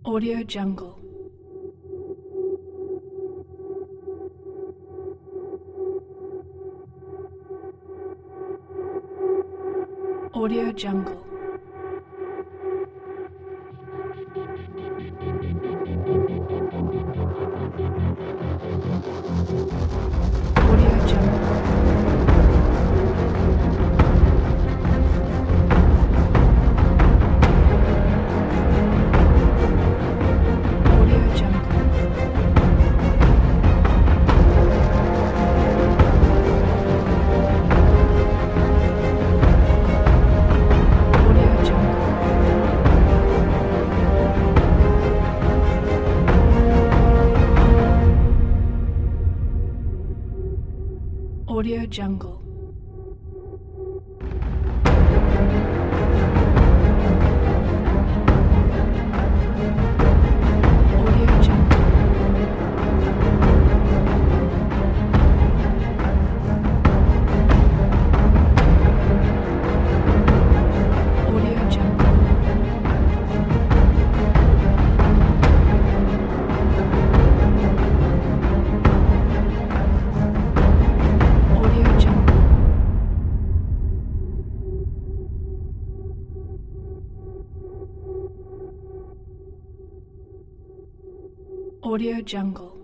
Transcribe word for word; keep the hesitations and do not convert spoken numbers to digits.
Audio Jungle. Audio Jungle. Audio Jungle. Audio Jungle. Audio Jungle. Audio Jungle. Audio Jungle. Audio Jungle. Audio Jungle. Audio Jungle.